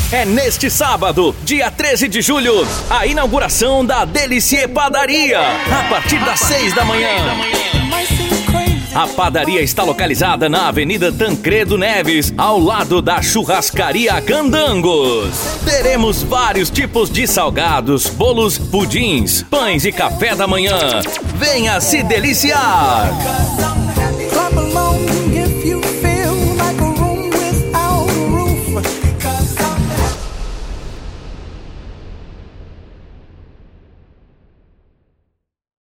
É neste sábado, dia 13 de julho, a inauguração da Delicier Padaria, a partir das 6 da manhã. A padaria está localizada na Avenida Tancredo Neves, ao lado da Churrascaria Candangos. Teremos vários tipos de salgados, bolos, pudins, pães e café da manhã. Venha se deliciar!